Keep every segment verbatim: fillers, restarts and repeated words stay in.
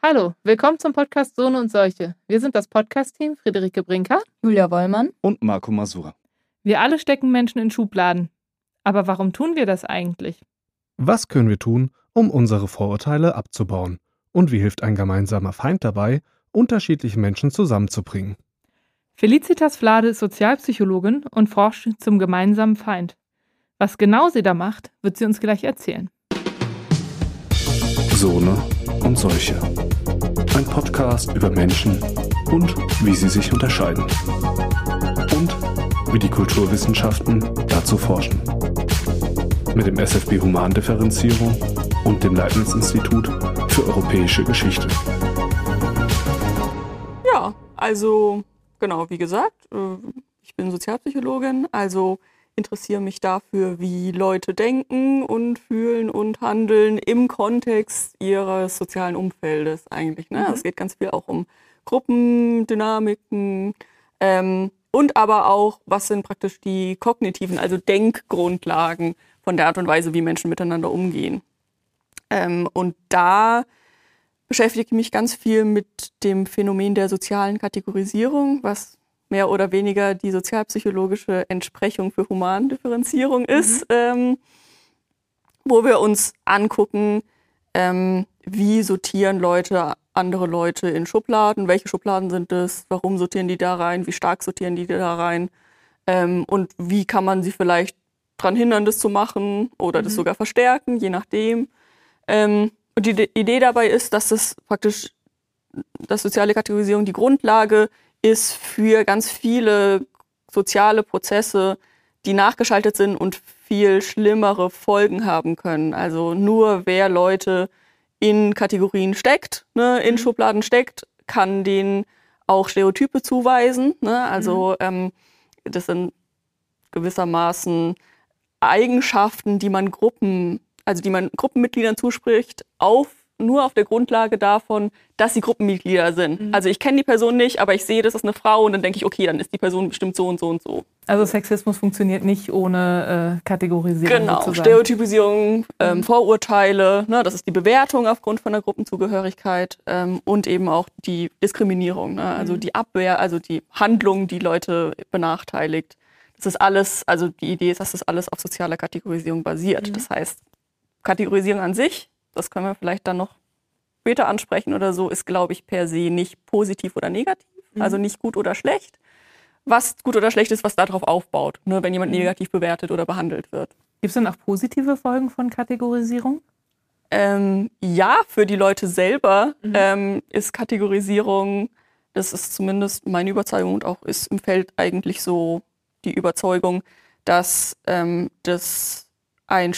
Hallo, willkommen zum Podcast Sohn und Seuche. Wir sind das Podcast-Team Friederike Brinker, Julia Wollmann und Marco Masura. Wir alle stecken Menschen in Schubladen. Aber warum tun wir das eigentlich? Was können wir tun, um unsere Vorurteile abzubauen? Und wie hilft ein gemeinsamer Feind dabei, unterschiedliche Menschen zusammenzubringen? Felicitas Flade ist Sozialpsychologin und forscht zum gemeinsamen Feind. Was genau sie da macht, wird sie uns gleich erzählen. Sohne und Seuche. Ein Podcast über Menschen und wie sie sich unterscheiden. Und wie die Kulturwissenschaften dazu forschen. Mit dem S F B Humandifferenzierung und dem Leibniz-Institut für europäische Geschichte. Ja, also genau, wie gesagt, ich bin Sozialpsychologin, also interessiere mich dafür, wie Leute denken und fühlen und handeln im Kontext ihres sozialen Umfeldes eigentlich. Ne? Mhm. Es geht ganz viel auch um Gruppendynamiken ähm, und aber auch, was sind praktisch die kognitiven, also Denkgrundlagen von der Art und Weise, wie Menschen miteinander umgehen. Ähm, und da beschäftige ich mich ganz viel mit dem Phänomen der sozialen Kategorisierung, was mehr oder weniger die sozialpsychologische Entsprechung für Humandifferenzierung ist, mhm. ähm, wo wir uns angucken, ähm, wie sortieren Leute andere Leute in Schubladen, welche Schubladen sind es, warum sortieren die da rein, wie stark sortieren die da rein ähm, und wie kann man sie vielleicht daran hindern, das zu machen oder mhm. das sogar verstärken, je nachdem. Ähm, und die Idee dabei ist, dass das praktisch, dass soziale Kategorisierung die Grundlage ist für ganz viele soziale Prozesse, die nachgeschaltet sind und viel schlimmere Folgen haben können. Also nur wer Leute in Kategorien steckt, ne, in Schubladen steckt, kann denen auch Stereotype zuweisen. Ne? Also mhm. ähm, das sind gewissermaßen Eigenschaften, die man Gruppen, also die man Gruppenmitgliedern zuspricht, auf nur auf der Grundlage davon, dass sie Gruppenmitglieder sind. Mhm. Also ich kenne die Person nicht, aber ich sehe, das ist eine Frau und dann denke ich, okay, dann ist die Person bestimmt so und so und so. Also Sexismus funktioniert nicht ohne äh, Kategorisierung Genau, sozusagen. Stereotypisierung, ähm, mhm. Vorurteile, ne, das ist die Bewertung aufgrund von der Gruppenzugehörigkeit ähm, und eben auch die Diskriminierung, ne, also mhm. die Abwehr, also die Handlung, die Leute benachteiligt. Das ist alles, also die Idee ist, dass das alles auf sozialer Kategorisierung basiert. Mhm. Das heißt, Kategorisierung an sich, das können wir vielleicht dann noch später ansprechen oder so, ist, glaube ich, per se nicht positiv oder negativ, mhm. also nicht gut oder schlecht. Was gut oder schlecht ist, was darauf aufbaut, ne, wenn jemand mhm. negativ bewertet oder behandelt wird. Gibt es denn auch positive Folgen von Kategorisierung? Ähm, ja, für die Leute selber mhm. ähm, ist Kategorisierung, das ist zumindest meine Überzeugung und auch ist im Feld eigentlich so die Überzeugung, dass ähm, das eine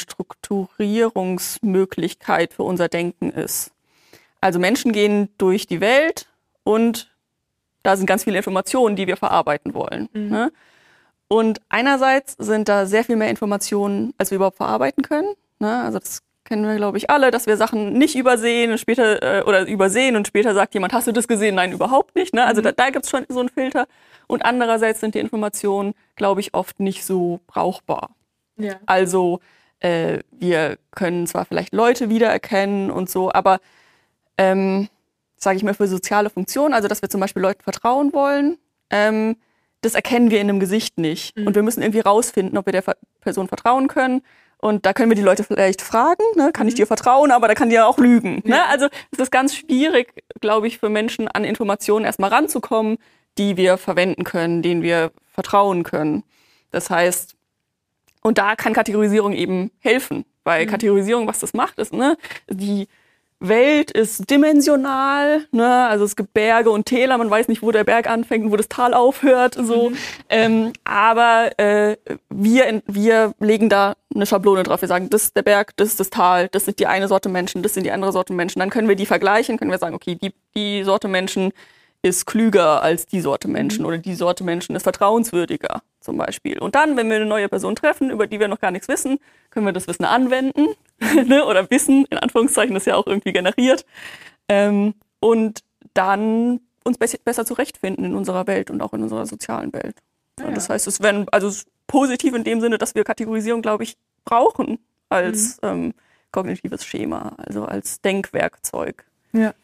Strukturierungsmöglichkeit für unser Denken ist. Also Menschen gehen durch die Welt und da sind ganz viele Informationen, die wir verarbeiten wollen. Mhm. Ne? Und einerseits sind da sehr viel mehr Informationen, als wir überhaupt verarbeiten können. Ne? Also das kennen wir, glaube ich, alle, dass wir Sachen nicht übersehen und später äh, oder übersehen und später sagt jemand, hast du das gesehen? Nein, überhaupt nicht. Ne? Also mhm. da, da gibt es schon so einen Filter. Und andererseits sind die Informationen, glaube ich, oft nicht so brauchbar. Ja. Also äh, wir können zwar vielleicht Leute wiedererkennen und so, aber ähm, sage ich mal für soziale Funktionen, also dass wir zum Beispiel Leuten vertrauen wollen, ähm, das erkennen wir in einem Gesicht nicht. Mhm. Und wir müssen irgendwie rausfinden, ob wir der Person vertrauen können. Und da können wir die Leute vielleicht fragen, ne? Kann ich dir vertrauen, aber da kann die ja auch lügen. Ja. Ne? Also es ist ganz schwierig, glaube ich, für Menschen an Informationen erstmal ranzukommen, die wir verwenden können, denen wir vertrauen können. Das heißt, und da kann Kategorisierung eben helfen, weil mhm. Kategorisierung, was das macht, ist, ne, die Welt ist dimensional, ne, also es gibt Berge und Täler, man weiß nicht, wo der Berg anfängt und wo das Tal aufhört, so. Mhm. Ähm, aber äh, wir, wir legen da eine Schablone drauf. Wir sagen, das ist der Berg, das ist das Tal, das sind die eine Sorte Menschen, das sind die andere Sorte Menschen. Dann können wir die vergleichen, können wir sagen, okay, die, die Sorte Menschen ist klüger als die Sorte Menschen oder die Sorte Menschen ist vertrauenswürdiger zum Beispiel. Und dann, wenn wir eine neue Person treffen, über die wir noch gar nichts wissen, können wir das Wissen anwenden ne? Oder Wissen, in Anführungszeichen, ist ja auch irgendwie generiert ähm, und dann uns be- besser zurechtfinden in unserer Welt und auch in unserer sozialen Welt. Ja, ja. Das heißt, es wäre also positiv in dem Sinne, dass wir Kategorisierung, glaube ich, brauchen als mhm. ähm, kognitives Schema, also als Denkwerkzeug. Ja.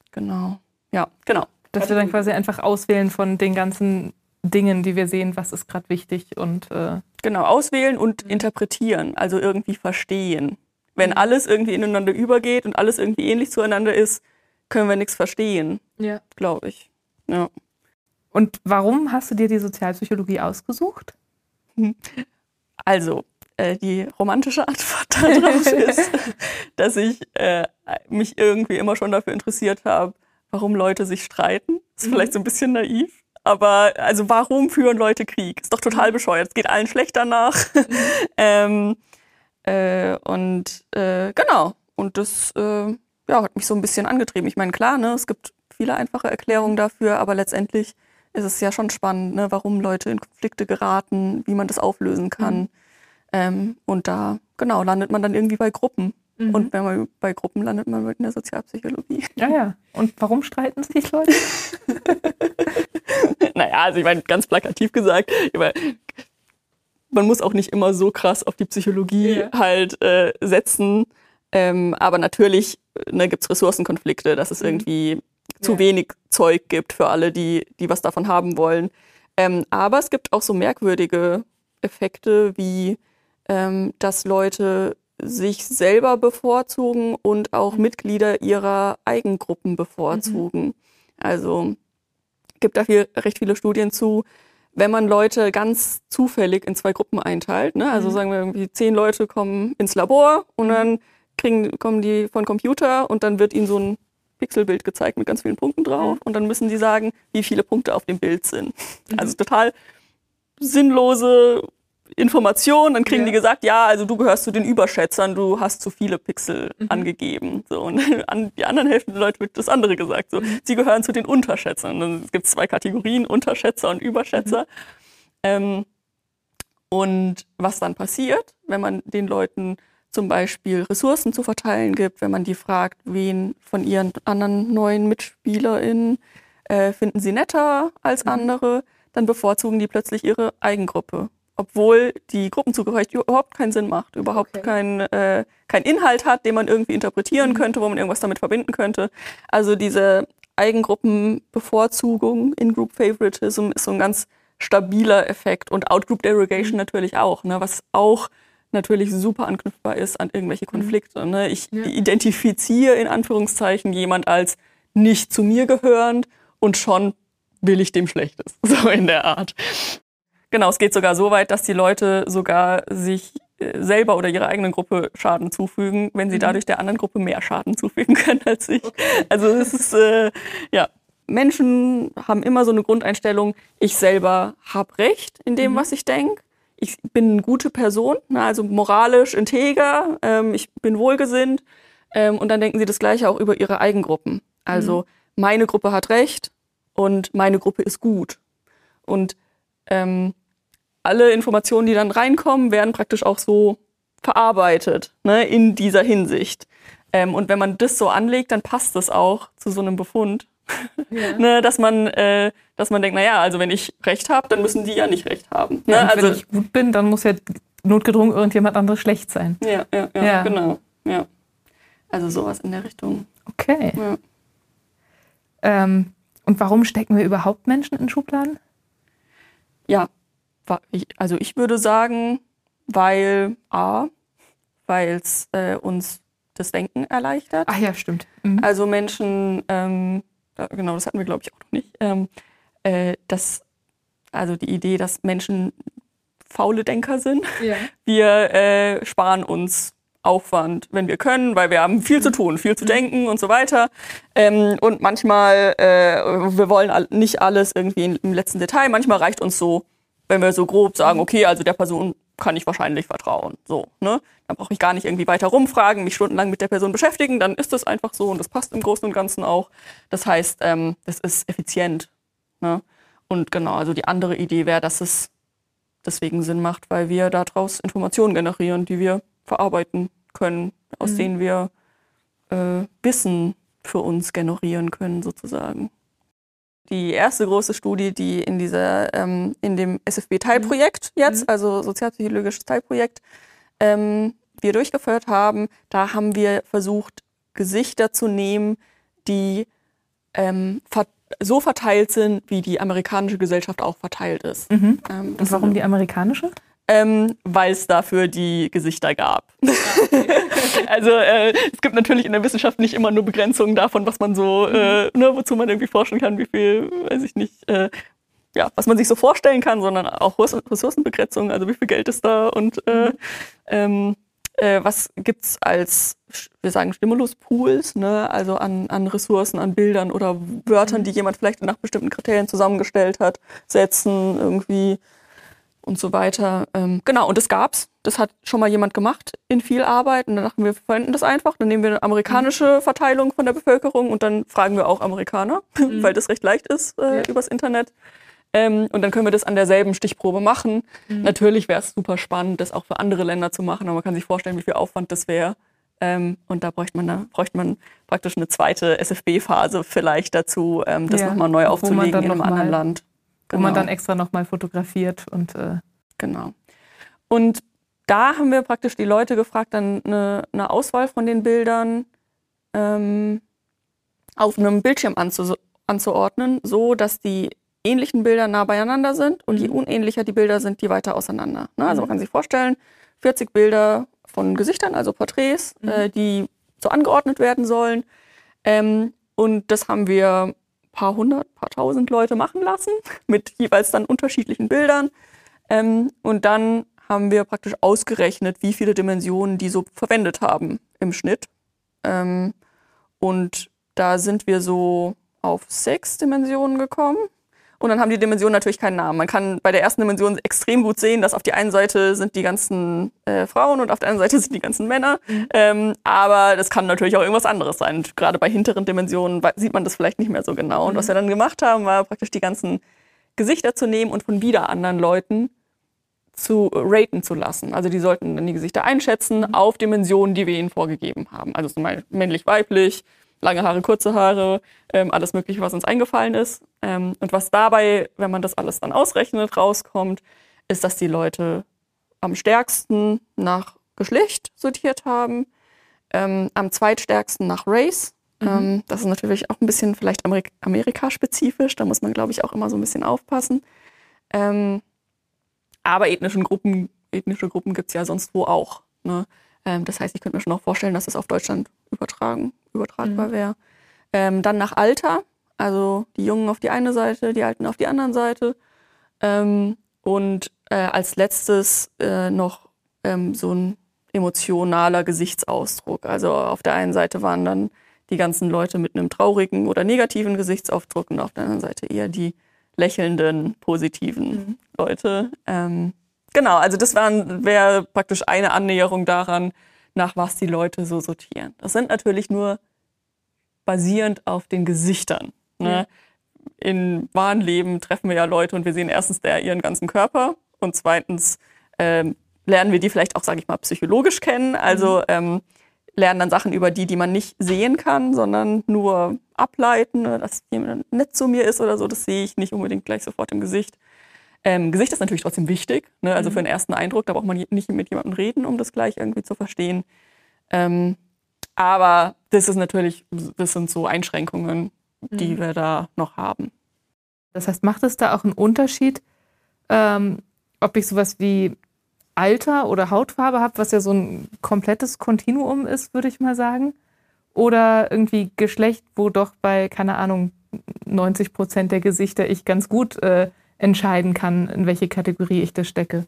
Genau. Ja, genau. Dass wir dann quasi einfach auswählen von den ganzen Dingen, die wir sehen, was ist gerade wichtig und äh genau, auswählen und mhm. interpretieren, also irgendwie verstehen. Wenn mhm. alles irgendwie ineinander übergeht und alles irgendwie ähnlich zueinander ist, können wir nichts verstehen, ja. glaube ich. Ja. Und warum hast du dir die Sozialpsychologie ausgesucht? Also, äh, die romantische Antwort darauf ist, dass ich äh, mich irgendwie immer schon dafür interessiert habe, warum Leute sich streiten. Ist mhm. vielleicht so ein bisschen naiv. Aber also warum führen Leute Krieg? Ist doch total bescheuert. Es geht allen schlecht danach. Mhm. ähm, äh, und äh, genau. Und das äh, ja, hat mich so ein bisschen angetrieben. Ich meine, klar, ne, es gibt viele einfache Erklärungen dafür, aber letztendlich ist es ja schon spannend, ne, warum Leute in Konflikte geraten, wie man das auflösen kann. Mhm. Ähm, und da, genau, landet man dann irgendwie bei Gruppen. Mhm. Und wenn man bei Gruppen landet, man in der Sozialpsychologie. Ja, ja. Und warum streiten sich Leute? Naja, also ich meine, ganz plakativ gesagt, man muss auch nicht immer so krass auf die Psychologie ja. halt äh, setzen. Ähm, aber natürlich ne, gibt es Ressourcenkonflikte, dass es irgendwie mhm. zu ja. wenig Zeug gibt für alle, die, die was davon haben wollen. Ähm, aber es gibt auch so merkwürdige Effekte, wie ähm, dass Leute sich selber bevorzugen und auch mhm. Mitglieder ihrer Eigengruppen bevorzugen. Mhm. Also gibt da viel, recht viele Studien zu, wenn man Leute ganz zufällig in zwei Gruppen einteilt. Ne? Also mhm. sagen wir irgendwie, zehn Leute kommen ins Labor und dann kriegen, kommen die von Computer und dann wird ihnen so ein Pixelbild gezeigt mit ganz vielen Punkten drauf mhm. und dann müssen die sagen, wie viele Punkte auf dem Bild sind. Mhm. Also total sinnlose Information, dann kriegen ja. die gesagt, ja, also du gehörst zu den Überschätzern, du hast zu viele Pixel mhm. angegeben. So, und an die anderen Hälfte der Leute wird das andere gesagt. So, mhm. sie gehören zu den Unterschätzern. Dann gibt es zwei Kategorien, Unterschätzer und Überschätzer. Mhm. Ähm, und was dann passiert, wenn man den Leuten zum Beispiel Ressourcen zu verteilen gibt, wenn man die fragt, wen von ihren anderen neuen MitspielerInnen äh, finden sie netter als mhm. andere, dann bevorzugen die plötzlich ihre Eigengruppe. Obwohl die Gruppenzugehörigkeit überhaupt keinen Sinn macht, überhaupt okay. keinen äh, kein Inhalt hat, den man irgendwie interpretieren mhm. könnte, wo man irgendwas damit verbinden könnte. Also diese Eigengruppenbevorzugung, In-Group Favoritism, ist so ein ganz stabiler Effekt und Out-Group Derogation mhm. natürlich auch, ne, was auch natürlich super anknüpfbar ist an irgendwelche Konflikte. Ne. Ich ja. identifiziere in Anführungszeichen jemand als nicht zu mir gehörend und schon will ich dem Schlechtes, so in der Art. Genau, es geht sogar so weit, dass die Leute sogar sich selber oder ihrer eigenen Gruppe Schaden zufügen, wenn sie mhm. dadurch der anderen Gruppe mehr Schaden zufügen können als ich. Okay. Also es ist, äh, ja, Menschen haben immer so eine Grundeinstellung, ich selber habe Recht in dem, mhm. was ich denke. Ich bin eine gute Person, ne, also moralisch integer, ähm, ich bin wohlgesinnt. Ähm, und dann denken sie das Gleiche auch über ihre Eigengruppen. Also mhm. meine Gruppe hat Recht und meine Gruppe ist gut. Und ähm, alle Informationen, die dann reinkommen, werden praktisch auch so verarbeitet, ne, in dieser Hinsicht. Ähm, und wenn man das so anlegt, dann passt das auch zu so einem Befund. Ja. ne, dass man, äh, dass man denkt, naja, also wenn ich Recht habe, dann müssen die ja nicht Recht haben. Ne? Ja, also wenn ich gut bin, dann muss ja notgedrungen irgendjemand anderes schlecht sein. Ja, ja, ja, ja. genau. Ja. Also sowas in der Richtung. Okay. Ja. Ähm, und warum stecken wir überhaupt Menschen in Schubladen? Ja, also ich würde sagen, weil A, weil es äh, uns das Denken erleichtert. Ach ja, stimmt. Mhm. Also Menschen, ähm, genau, das hatten wir glaube ich auch noch nicht, ähm, äh, dass, also die Idee, dass Menschen faule Denker sind. Ja. Wir äh, sparen uns Aufwand, wenn wir können, weil wir haben viel zu tun, viel zu denken und so weiter. Ähm, und manchmal, äh, wir wollen nicht alles irgendwie im letzten Detail. Manchmal reicht uns so, wenn wir so grob sagen, okay, also der Person kann ich wahrscheinlich vertrauen. So, ne? Dann brauche ich gar nicht irgendwie weiter rumfragen, mich stundenlang mit der Person beschäftigen. Dann ist das einfach so und das passt im Großen und Ganzen auch. Das heißt, ähm, das ist effizient. Ne? Und genau, also die andere Idee wäre, dass es deswegen Sinn macht, weil wir daraus Informationen generieren, die wir verarbeiten können, aus mhm. denen wir äh, Wissen für uns generieren können, sozusagen. Die erste große Studie, die in dieser ähm, in dem S F B-Teilprojekt mhm. jetzt, also sozialpsychologisches Teilprojekt, ähm, wir durchgeführt haben, da haben wir versucht, Gesichter zu nehmen, die ähm, ver- so verteilt sind, wie die amerikanische Gesellschaft auch verteilt ist. Mhm. Ähm, Und warum die amerikanische? Ähm, weil es dafür die Gesichter gab. Also äh, es gibt natürlich in der Wissenschaft nicht immer nur Begrenzungen davon, was man so, mhm. äh, ne, wozu man irgendwie forschen kann, wie viel, weiß ich nicht, äh, ja, was man sich so vorstellen kann, sondern auch Ressourcenbegrenzungen, also wie viel Geld ist da und äh, ähm, äh, was gibt's als, wir sagen Stimuluspools, ne, also an, an Ressourcen, an Bildern oder Wörtern, die jemand vielleicht nach bestimmten Kriterien zusammengestellt hat, Sätzen irgendwie und so weiter. Ähm, genau, und das gab's. Das hat schon mal jemand gemacht in viel Arbeit. Und dann dachten wir, wir verwenden das einfach. Dann nehmen wir eine amerikanische Verteilung von der Bevölkerung und dann fragen wir auch Amerikaner, mhm. weil das recht leicht ist äh, ja. übers Internet. Ähm, und dann können wir das an derselben Stichprobe machen. Mhm. Natürlich wäre es super spannend, das auch für andere Länder zu machen. Aber man kann sich vorstellen, wie viel Aufwand das wäre. Ähm, und da bräuchte man, da bräuchte man praktisch eine zweite S F B-Phase vielleicht dazu, ähm, das ja. nochmal neu aufzulegen in einem anderen Land. Genau. Wo man dann extra nochmal fotografiert und äh genau. Und da haben wir praktisch die Leute gefragt, dann eine, eine Auswahl von den Bildern ähm, auf einem Bildschirm anzu, anzuordnen, so dass die ähnlichen Bilder nah beieinander sind und je unähnlicher die Bilder sind, die weiter auseinander. Ne? Also man kann sich vorstellen, vierzig Bilder von Gesichtern, also Porträts, mhm. äh, die so angeordnet werden sollen. Ähm, und das haben wir paar hundert, paar tausend Leute machen lassen, mit jeweils dann unterschiedlichen Bildern. Ähm, und dann haben wir praktisch ausgerechnet, wie viele Dimensionen die so verwendet haben im Schnitt. Ähm, und da sind wir so auf sechs Dimensionen gekommen. Und dann haben die Dimensionen natürlich keinen Namen. Man kann bei der ersten Dimension extrem gut sehen, dass auf die einen Seite sind die ganzen äh, Frauen und auf der anderen Seite sind die ganzen Männer. Mhm. Ähm, aber das kann natürlich auch irgendwas anderes sein. Und gerade bei hinteren Dimensionen sieht man das vielleicht nicht mehr so genau. Mhm. Und was wir dann gemacht haben, war praktisch die ganzen Gesichter zu nehmen und von wieder anderen Leuten zu raten zu lassen. Also die sollten dann die Gesichter einschätzen mhm. auf Dimensionen, die wir ihnen vorgegeben haben. Also zum Beispiel männlich, weiblich, lange Haare, kurze Haare, ähm, alles Mögliche, was uns eingefallen ist. Ähm, und was dabei, wenn man das alles dann ausrechnet, rauskommt, ist, dass die Leute am stärksten nach Geschlecht sortiert haben, ähm, am zweitstärksten nach Race. Mhm. Ähm, das ist natürlich auch ein bisschen vielleicht Amerik- Amerika-spezifisch, da muss man, glaube ich, auch immer so ein bisschen aufpassen. Ähm, aber ethnischen Gruppen, ethnische Gruppen gibt es ja sonst wo auch. Ne? Ähm, das heißt, ich könnte mir schon auch vorstellen, dass es auf Deutschland übertragen, übertragbar mhm. wäre. Ähm, dann nach Alter, also die Jungen auf die eine Seite, die Alten auf die andere Seite. Ähm, und äh, als letztes äh, noch ähm, so ein emotionaler Gesichtsausdruck. Also auf der einen Seite waren dann die ganzen Leute mit einem traurigen oder negativen Gesichtsausdruck und auf der anderen Seite eher die lächelnden, positiven mhm. Leute. Ähm, genau, also das wäre praktisch eine Annäherung daran, nach was die Leute so sortieren. Das sind natürlich nur basierend auf den Gesichtern. Ne? Mhm. Im wahren Leben treffen wir ja Leute und wir sehen erstens der ihren ganzen Körper und zweitens ähm, lernen wir die vielleicht auch, sage ich mal, psychologisch kennen. Also mhm. ähm, lernen dann Sachen über die, die man nicht sehen kann, sondern nur ableiten, dass jemand nett zu mir ist oder so. Das sehe ich nicht unbedingt gleich sofort im Gesicht. Ähm, Gesicht ist natürlich trotzdem wichtig, ne? Also mhm. für den ersten Eindruck, da braucht man nicht mit jemandem reden, um das gleich irgendwie zu verstehen. Ähm, aber das ist natürlich, das sind so Einschränkungen, die mhm. wir da noch haben. Das heißt, macht es da auch einen Unterschied, ähm, ob ich sowas wie Alter oder Hautfarbe habe, was ja so ein komplettes Kontinuum ist, würde ich mal sagen, oder irgendwie Geschlecht, wo doch bei, keine Ahnung, neunzig Prozent der Gesichter ich ganz gut äh, entscheiden kann, in welche Kategorie ich das stecke?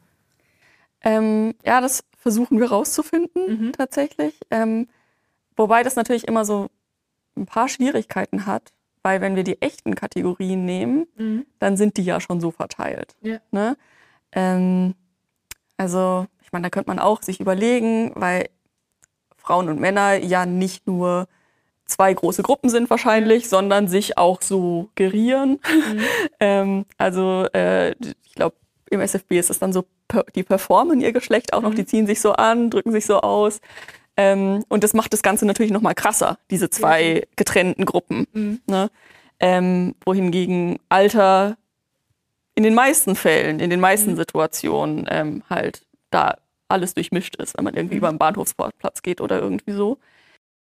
Ähm, ja, das versuchen wir rauszufinden, mhm. tatsächlich. Ähm, wobei das natürlich immer so ein paar Schwierigkeiten hat, weil wenn wir die echten Kategorien nehmen, mhm. dann sind die ja schon so verteilt. Ja. Ne? Ähm, also, ich meine, da könnte man auch sich überlegen, weil Frauen und Männer ja nicht nur zwei große Gruppen sind wahrscheinlich, sondern sich auch so gerieren. Mhm. ähm, also äh, ich glaube, im S F B ist es dann so, die performen ihr Geschlecht auch noch, mhm. die ziehen sich so an, drücken sich so aus. Ähm, und das macht das Ganze natürlich noch mal krasser, diese zwei mhm. getrennten Gruppen. Mhm. Ne? Ähm, wohingegen Alter in den meisten Fällen, in den meisten mhm. Situationen ähm, halt da alles durchmischt ist, wenn man irgendwie mhm. über einen Bahnhofsplatz geht oder irgendwie so.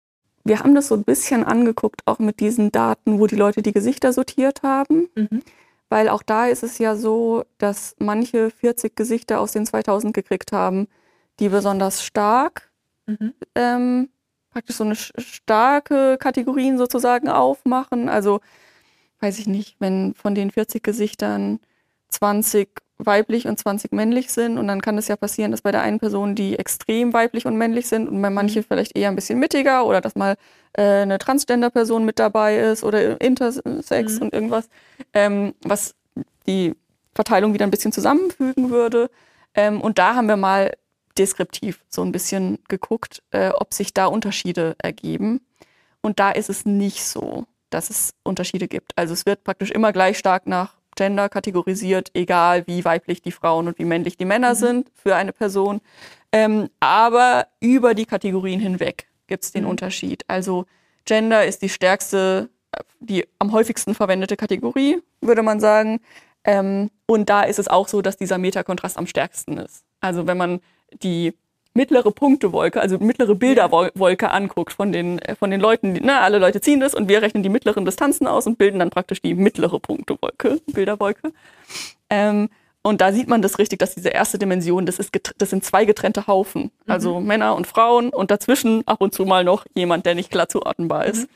wir haben das so ein bisschen angeguckt, auch mit diesen Daten, wo die Leute die Gesichter sortiert haben. Mhm. Weil auch da ist es ja so, dass manche vierzig Gesichter aus den zweitausend gekriegt haben, die besonders stark, Mhm. ähm, praktisch so eine starke Kategorien sozusagen aufmachen. Also, weiß ich nicht, wenn von den vierzig Gesichtern zwanzig weiblich und zwanzig männlich sind und dann kann es ja passieren, dass bei der einen Person die extrem weiblich und männlich sind und bei manchen vielleicht eher ein bisschen mittiger oder dass mal äh, eine Transgender-Person mit dabei ist oder Intersex Mhm. und irgendwas, ähm, was die Verteilung wieder ein bisschen zusammenfügen würde. Ähm, und da haben wir mal deskriptiv so ein bisschen geguckt, äh, ob sich da Unterschiede ergeben. Und da ist es nicht so, dass es Unterschiede gibt. Also es wird praktisch immer gleich stark nach Gender kategorisiert, egal wie weiblich die Frauen und wie männlich die Männer mhm. sind für eine Person. Ähm, aber über die Kategorien hinweg gibt es den mhm. Unterschied. Also Gender ist die stärkste, die am häufigsten verwendete Kategorie, würde man sagen. Ähm, und da ist es auch so, dass dieser Metakontrast am stärksten ist. Also wenn man die mittlere Punktewolke, also mittlere Bilderwolke anguckt von den, von den Leuten, die, na, alle Leute ziehen das und wir rechnen die mittleren Distanzen aus und bilden dann praktisch die mittlere Punktewolke, Bilderwolke. Ähm, und da sieht man das richtig, dass diese erste Dimension, das, ist das sind zwei getrennte Haufen, also mhm. Männer und Frauen und dazwischen ab und zu mal noch jemand, der nicht klar zuordnenbar ist. Mhm.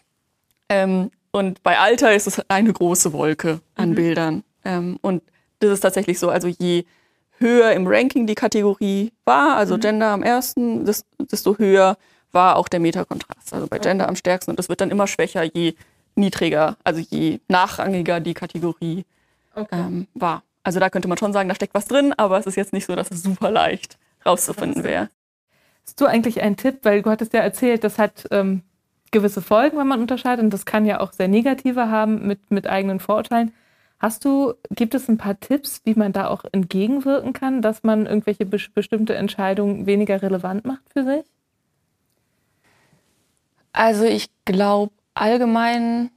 Ähm, und bei Alter ist es eine große Wolke an mhm. Bildern. Ähm, und das ist tatsächlich so, also je höher im Ranking die Kategorie war, also mhm. Gender am ersten, desto höher war auch der Metakontrast. Also bei Gender okay. am stärksten. Und das wird dann immer schwächer, je niedriger, also je nachrangiger die Kategorie okay. ähm, war. Also da könnte man schon sagen, da steckt was drin, aber es ist jetzt nicht so, dass es super leicht rauszufinden wäre. Hast du eigentlich einen Tipp, weil du hattest ja erzählt, das hat ähm, gewisse Folgen, wenn man unterscheidet, und das kann ja auch sehr negative haben mit, mit eigenen Vorurteilen. Hast du, gibt es ein paar Tipps, wie man da auch entgegenwirken kann, dass man irgendwelche be- bestimmte Entscheidungen weniger relevant macht für sich? Also ich glaube, allgemein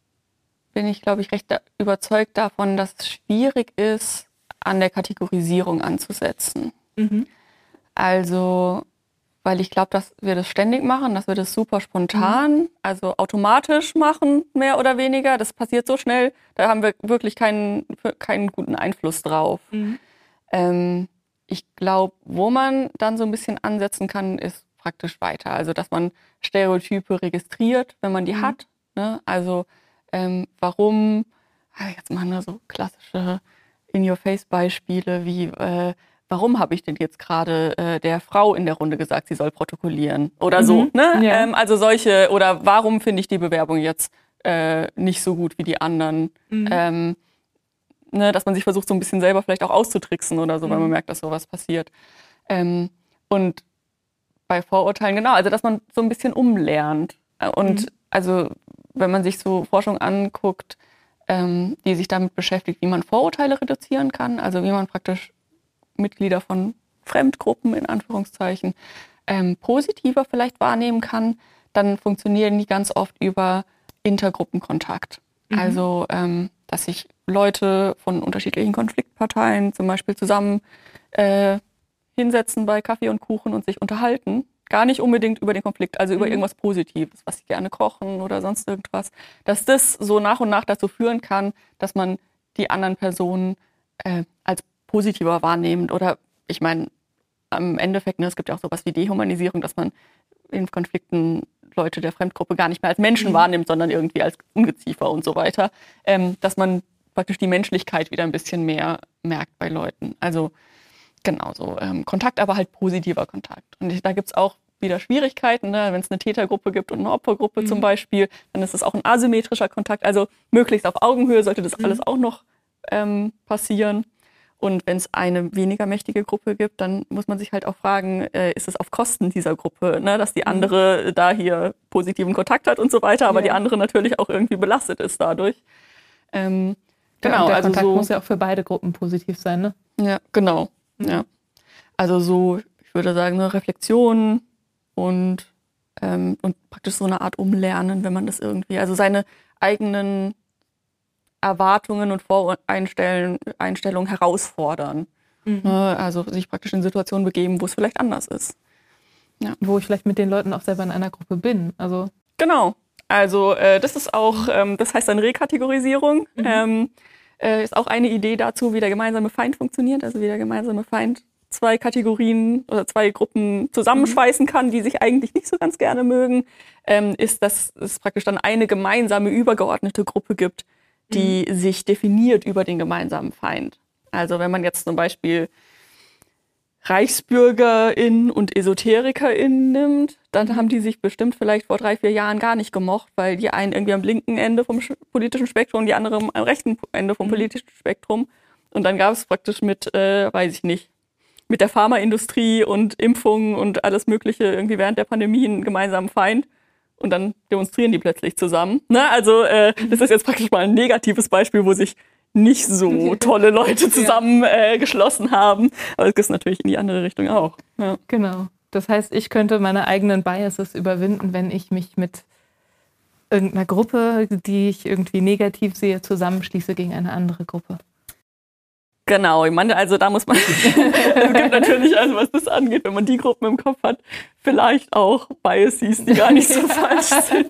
bin ich, glaube ich, recht da- überzeugt davon, dass es schwierig ist, an der Kategorisierung anzusetzen. Mhm. Also, weil ich glaube, dass wir das ständig machen, dass wir das super spontan, mhm. also automatisch machen, mehr oder weniger. Das passiert so schnell, da haben wir wirklich keinen, keinen guten Einfluss drauf. Mhm. Ähm, ich glaube, wo man dann so ein bisschen ansetzen kann, ist praktisch weiter. Also, dass man Stereotype registriert, wenn man die mhm. hat. Ne? Also, ähm, warum, jetzt mal nur so klassische In-Your-Face-Beispiele wie, äh, warum habe ich denn jetzt gerade äh, der Frau in der Runde gesagt, sie soll protokollieren oder mhm. so. Ne? Ja. Ähm, also solche, oder warum finde ich die Bewerbung jetzt äh, nicht so gut wie die anderen? Mhm. Ähm, ne, dass man sich versucht, so ein bisschen selber vielleicht auch auszutricksen oder so, mhm. weil man merkt, dass sowas passiert. Ähm, und bei Vorurteilen, genau, also dass man so ein bisschen umlernt. Und mhm. also wenn man sich so Forschung anguckt, ähm, die sich damit beschäftigt, wie man Vorurteile reduzieren kann, also wie man praktisch Mitglieder von Fremdgruppen in Anführungszeichen ähm, positiver vielleicht wahrnehmen kann, dann funktionieren die ganz oft über Intergruppenkontakt. Mhm. Also ähm, dass sich Leute von unterschiedlichen Konfliktparteien zum Beispiel zusammen äh, hinsetzen bei Kaffee und Kuchen und sich unterhalten. Gar nicht unbedingt über den Konflikt, also über mhm. irgendwas Positives, was sie gerne kochen oder sonst irgendwas. Dass das so nach und nach dazu führen kann, dass man die anderen Personen äh, als positiver wahrnimmt. Oder ich meine, am Endeffekt, ne, es gibt ja auch sowas wie Dehumanisierung, dass man in Konflikten Leute der Fremdgruppe gar nicht mehr als Menschen mhm. wahrnimmt, sondern irgendwie als Ungeziefer und so weiter. Ähm, dass man praktisch die Menschlichkeit wieder ein bisschen mehr merkt bei Leuten. Also genau so. Ähm, Kontakt, aber halt positiver Kontakt. Und ich, da gibt es auch wieder Schwierigkeiten, ne? Wenn es eine Tätergruppe gibt und eine Opfergruppe mhm. zum Beispiel, dann ist es auch ein asymmetrischer Kontakt. Also möglichst auf Augenhöhe sollte das mhm. alles auch noch ähm, passieren. Und wenn es eine weniger mächtige Gruppe gibt, dann muss man sich halt auch fragen, äh, ist es auf Kosten dieser Gruppe, ne? Dass die andere mhm. da hier positiven Kontakt hat und so weiter, aber ja. die andere natürlich auch irgendwie belastet ist dadurch. Ähm, genau, ja, und der also Kontakt so, muss ja auch für beide Gruppen positiv sein, ne? Ja, genau. Mhm. Ja. Also so, ich würde sagen, eine Reflexion und, ähm, und praktisch so eine Art Umlernen, wenn man das irgendwie, also seine eigenen Erwartungen und Voreinstellungen herausfordern. Mhm. Ne? Also sich praktisch in Situationen begeben, wo es vielleicht anders ist. Ja. Wo ich vielleicht mit den Leuten auch selber in einer Gruppe bin. Also Genau. Also äh, das ist auch, ähm, das heißt dann Rekategorisierung. Mhm. Ähm, äh, ist auch eine Idee dazu, wie der gemeinsame Feind funktioniert. Also wie der gemeinsame Feind zwei Kategorien oder zwei Gruppen zusammenschweißen kann, die sich eigentlich nicht so ganz gerne mögen, ähm, ist, dass es praktisch dann eine gemeinsame, übergeordnete Gruppe gibt, die mhm. sich definiert über den gemeinsamen Feind. Also wenn man jetzt zum Beispiel ReichsbürgerInnen und EsoterikerInnen nimmt, dann haben die sich bestimmt vielleicht vor drei, vier Jahren gar nicht gemocht, weil die einen irgendwie am linken Ende vom politischen Spektrum und die anderen am rechten Ende vom politischen Spektrum. Und dann gab es praktisch mit, äh, weiß ich nicht, mit der Pharmaindustrie und Impfungen und alles Mögliche irgendwie während der Pandemie einen gemeinsamen Feind. Und dann demonstrieren die plötzlich zusammen. Ne? Also äh, das ist jetzt praktisch mal ein negatives Beispiel, wo sich nicht so tolle Leute zusammen äh, geschlossen haben. Aber es gibt natürlich in die andere Richtung auch. Ja. Genau. Das heißt, ich könnte meine eigenen Biases überwinden, wenn ich mich mit irgendeiner Gruppe, die ich irgendwie negativ sehe, zusammenschließe gegen eine andere Gruppe. Genau, ich meine, also da muss man, es gibt natürlich, also was das angeht, wenn man die Gruppen im Kopf hat, vielleicht auch Biases, die gar nicht so falsch sind.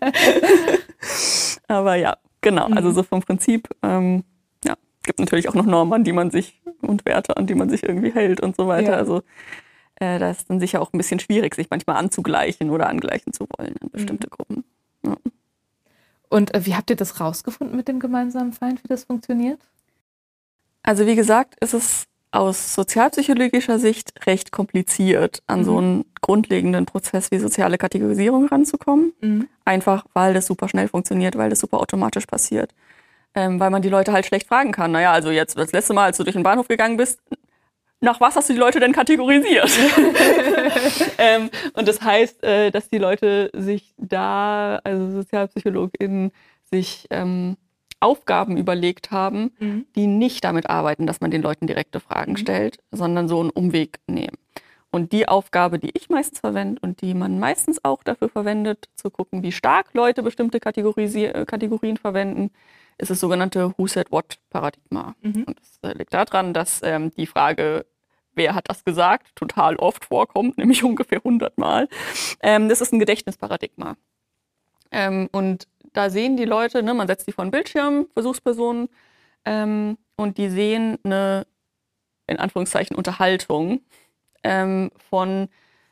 Aber ja, genau, also so vom Prinzip, ähm, ja, gibt natürlich auch noch Normen, an die man sich und Werte, an die man sich irgendwie hält und so weiter. Ja. Also äh, da ist dann sicher auch ein bisschen schwierig, sich manchmal anzugleichen oder angleichen zu wollen in bestimmte mhm. Gruppen. Ja. Und äh, wie habt ihr das rausgefunden mit dem gemeinsamen Feind, wie das funktioniert? Also wie gesagt, ist es aus sozialpsychologischer Sicht recht kompliziert, an mhm. so einen grundlegenden Prozess wie soziale Kategorisierung ranzukommen. Mhm. Einfach, weil das super schnell funktioniert, weil das super automatisch passiert. Ähm, weil man die Leute halt schlecht fragen kann. Naja, also jetzt das letzte Mal, als du durch den Bahnhof gegangen bist, nach was hast du die Leute denn kategorisiert? ähm, und das heißt, äh, dass die Leute sich da, also SozialpsychologInnen, sich ähm, Aufgaben überlegt haben, mhm. die nicht damit arbeiten, dass man den Leuten direkte Fragen mhm. stellt, sondern so einen Umweg nehmen. Und die Aufgabe, die ich meistens verwende und die man meistens auch dafür verwendet, zu gucken, wie stark Leute bestimmte Kategorisi- Kategorien verwenden, ist das sogenannte Who-Said-What-Paradigma. Mhm. Und das liegt daran, dass ähm, die Frage, wer hat das gesagt, total oft vorkommt, nämlich ungefähr hundert Mal. Ähm, das ist ein Gedächtnisparadigma. Ähm, und da sehen die Leute, ne, man setzt die vor einen Bildschirm, Versuchspersonen, ähm, und die sehen eine, in Anführungszeichen, Unterhaltung ähm, von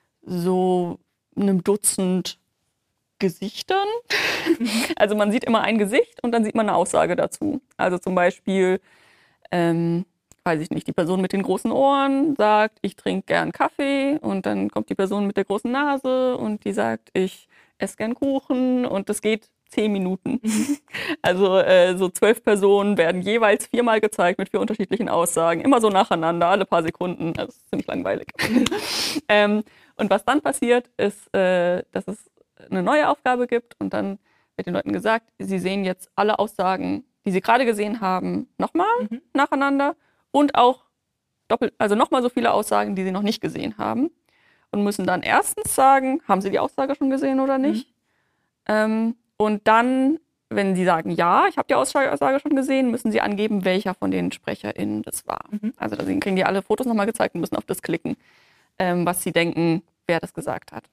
so einem Dutzend Gesichtern. Also man sieht immer ein Gesicht und dann sieht man eine Aussage dazu. Also zum Beispiel, ähm, weiß ich nicht, die Person mit den großen Ohren sagt, ich trinke gern Kaffee, und dann kommt die Person mit der großen Nase und die sagt, ich esse gern Kuchen, und das geht zehn Minuten. Also äh, so zwölf Personen werden jeweils viermal gezeigt mit vier unterschiedlichen Aussagen, immer so nacheinander, alle paar Sekunden. Das ist ziemlich langweilig. ähm, und was dann passiert, ist, äh, dass es eine neue Aufgabe gibt, und dann wird den Leuten gesagt, sie sehen jetzt alle Aussagen, die sie gerade gesehen haben, nochmal mhm. nacheinander, und auch doppelt, also nochmal so viele Aussagen, die sie noch nicht gesehen haben, und müssen dann erstens sagen, haben sie die Aussage schon gesehen oder nicht? Mhm. Ähm, und dann, wenn sie sagen, ja, ich habe die Aussage schon gesehen, müssen sie angeben, welcher von den SprecherInnen das war. Mhm. Also deswegen kriegen die alle Fotos nochmal gezeigt und müssen auf das klicken, ähm, was sie denken, wer das gesagt hat.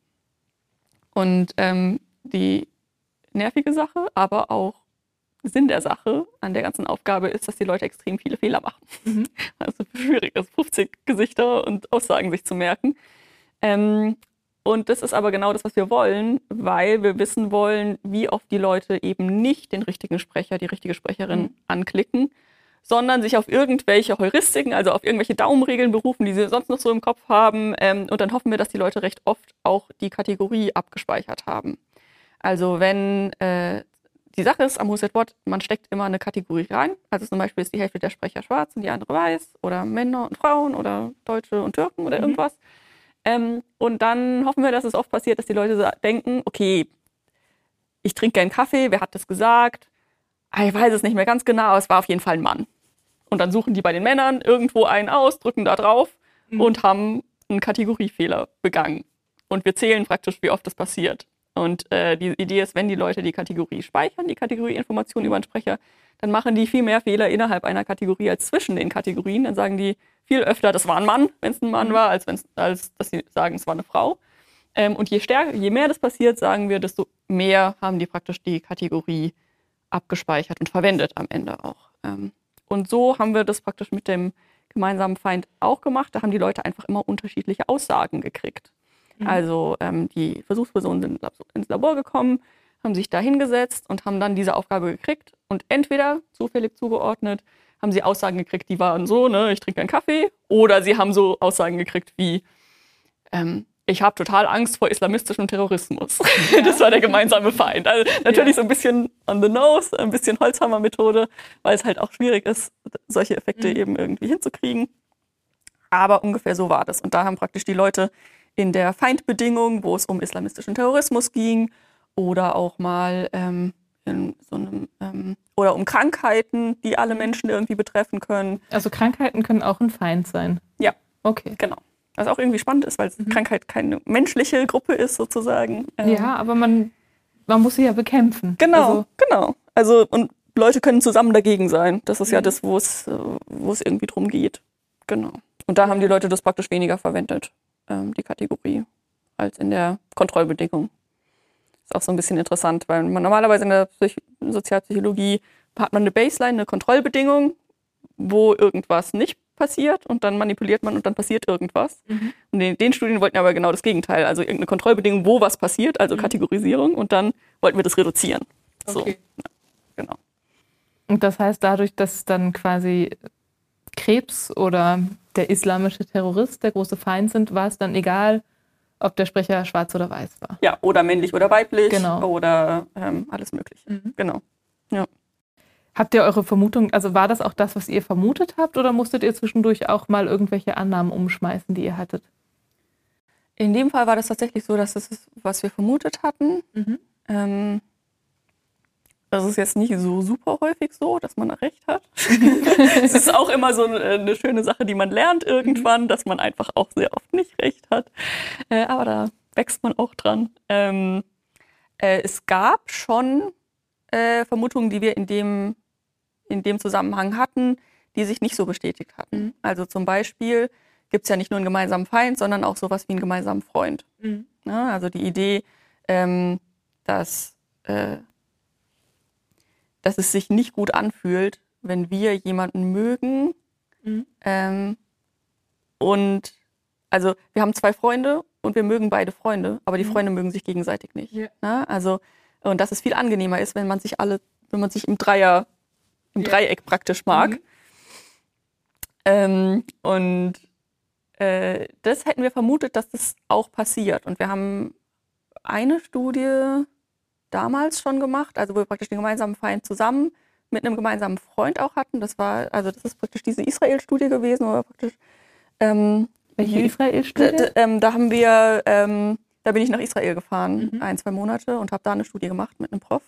Und ähm, die nervige Sache, aber auch Sinn der Sache an der ganzen Aufgabe ist, dass die Leute extrem viele Fehler machen. Mhm. Also schwierig ist, fünfzig Gesichter und Aussagen sich zu merken. Ähm, und das ist aber genau das, was wir wollen, weil wir wissen wollen, wie oft die Leute eben nicht den richtigen Sprecher, die richtige Sprecherin mhm. anklicken, sondern sich auf irgendwelche Heuristiken, also auf irgendwelche Daumenregeln berufen, die sie sonst noch so im Kopf haben. Ähm, und dann hoffen wir, dass die Leute recht oft auch die Kategorie abgespeichert haben. Also wenn äh, die Sache ist am Who-Said-What, man steckt immer eine Kategorie rein. Also zum Beispiel ist die Hälfte der Sprecher schwarz und die andere weiß, oder Männer und Frauen oder Deutsche und Türken oder mhm. irgendwas. Ähm, und dann hoffen wir, dass es oft passiert, dass die Leute so denken, okay, ich trinke gern Kaffee, wer hat das gesagt? Ich weiß es nicht mehr ganz genau, aber es war auf jeden Fall ein Mann. Und dann suchen die bei den Männern irgendwo einen aus, drücken da drauf mhm. und haben einen Kategoriefehler begangen. Und wir zählen praktisch, wie oft das passiert. Und äh, die Idee ist, wenn die Leute die Kategorie speichern, die Kategorieinformationen über den Sprecher, dann machen die viel mehr Fehler innerhalb einer Kategorie als zwischen den Kategorien. Dann sagen die viel öfter, das war ein Mann, wenn es ein Mann war, als, wenn's, als dass sie sagen, es war eine Frau. Ähm, und je stärker, je mehr das passiert, sagen wir, desto mehr haben die praktisch die Kategorie abgespeichert und verwendet am Ende auch. Ähm, und so haben wir das praktisch mit dem gemeinsamen Feind auch gemacht. Da haben die Leute einfach immer unterschiedliche Aussagen gekriegt. Mhm. Also ähm, die Versuchspersonen sind ins Labor gekommen, haben sich da hingesetzt und haben dann diese Aufgabe gekriegt. Und entweder, zufällig zugeordnet, haben sie Aussagen gekriegt, die waren so, ne, ich trinke einen Kaffee. Oder sie haben so Aussagen gekriegt wie, ähm, ich habe total Angst vor islamistischem Terrorismus. Ja. Das war der gemeinsame Feind. Also natürlich ja. so ein bisschen on the nose, ein bisschen Holzhammer-Methode, weil es halt auch schwierig ist, solche Effekte mhm. eben irgendwie hinzukriegen. Aber ungefähr so war das. Und da haben praktisch die Leute in der Feindbedingung, wo es um islamistischen Terrorismus ging, oder auch mal ähm, in so einem, ähm, oder um Krankheiten, die alle Menschen irgendwie betreffen können. Also Krankheiten können auch ein Feind sein? Ja. Okay. Genau. Was auch irgendwie spannend ist, weil mhm. Krankheit keine menschliche Gruppe ist sozusagen. Ähm, ja, aber man, man muss sie ja bekämpfen. Genau, also, genau. Also und Leute können zusammen dagegen sein. Das ist mhm. ja das, wo es, wo es irgendwie drum geht. Genau. Und da haben die Leute das praktisch weniger verwendet, ähm, die Kategorie, als in der Kontrollbedingung. Ist auch so ein bisschen interessant, weil man normalerweise in der Psych- Sozialpsychologie hat man eine Baseline, eine Kontrollbedingung, wo irgendwas nicht passiert und dann manipuliert man und dann passiert irgendwas. Mhm. Und in den Studien wollten wir aber genau das Gegenteil, also irgendeine Kontrollbedingung, wo was passiert, also mhm. Kategorisierung, und dann wollten wir das reduzieren. So. Okay. Ja, genau. Und das heißt, dadurch, dass dann quasi Krebs oder der islamische Terrorist der große Feind sind, war es dann egal, ob der Sprecher schwarz oder weiß war. Ja, oder männlich oder weiblich genau. oder ähm, alles Mögliche. Mhm. Genau. Ja. Habt ihr eure Vermutung, also war das auch das, was ihr vermutet habt, oder musstet ihr zwischendurch auch mal irgendwelche Annahmen umschmeißen, die ihr hattet? In dem Fall war das tatsächlich so, dass das ist, was wir vermutet hatten. Mhm. Ähm, das ist jetzt nicht so super häufig so, dass man recht hat. Es ist auch immer so eine, eine schöne Sache, die man lernt irgendwann, mhm. dass man einfach auch sehr oft nicht recht hat. Äh, aber da wächst man auch dran. Ähm, äh, es gab schon äh, Vermutungen, die wir in dem in dem Zusammenhang hatten, die sich nicht so bestätigt hatten. Mhm. Also zum Beispiel gibt es ja nicht nur einen gemeinsamen Feind, sondern auch sowas wie einen gemeinsamen Freund. Mhm. Ja, also die Idee, ähm, dass, äh, dass es sich nicht gut anfühlt, wenn wir jemanden mögen. Mhm. Ähm, und also wir haben zwei Freunde und wir mögen beide Freunde, aber die mhm. Freunde mögen sich gegenseitig nicht. Ja. Ja, also, und dass es viel angenehmer ist, wenn man sich alle, wenn man sich im Dreier im ja. Dreieck praktisch mag. Mhm. Ähm, und äh, das hätten wir vermutet, dass das auch passiert. Und wir haben eine Studie damals schon gemacht, also wo wir praktisch den gemeinsamen Feind zusammen mit einem gemeinsamen Freund auch hatten. Das war, also das ist praktisch diese Israel-Studie gewesen, wo wir praktisch ähm, welche Israel-Studie? Da, ähm, da haben wir, ähm, da bin ich nach Israel gefahren, mhm. ein, zwei Monate, und habe da eine Studie gemacht mit einem Prof.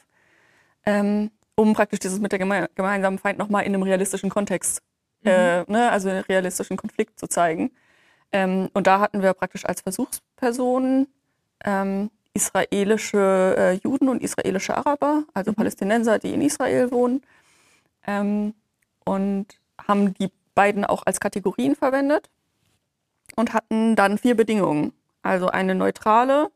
Ähm, um praktisch dieses mit der geme- gemeinsamen Feind nochmal in einem realistischen Kontext, mhm. äh, ne, also einen realistischen Konflikt zu zeigen. Ähm, und da hatten wir praktisch als Versuchspersonen ähm, israelische äh, Juden und israelische Araber, also mhm. Palästinenser, die in Israel wohnen, ähm, und haben die beiden auch als Kategorien verwendet und hatten dann vier Bedingungen. Also eine neutrale,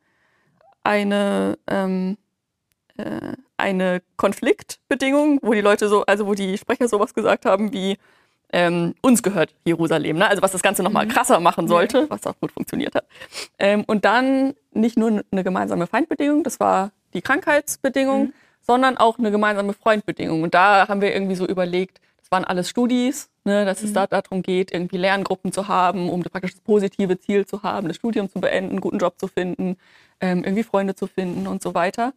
eine ähm, äh, eine Konfliktbedingung, wo die Leute so, also wo die Sprecher sowas gesagt haben wie ähm, uns gehört Jerusalem, ne? Also was das Ganze nochmal krasser machen sollte, ja. was auch gut funktioniert hat. Ähm, und dann nicht nur eine gemeinsame Feindbedingung, das war die Krankheitsbedingung, mhm. sondern auch eine gemeinsame Freundbedingung. Und da haben wir irgendwie so überlegt, das waren alles Studis, ne, dass mhm. es da darum geht, irgendwie Lerngruppen zu haben, um praktisch das positive Ziel zu haben, das Studium zu beenden, einen guten Job zu finden, ähm, irgendwie Freunde zu finden und so weiter.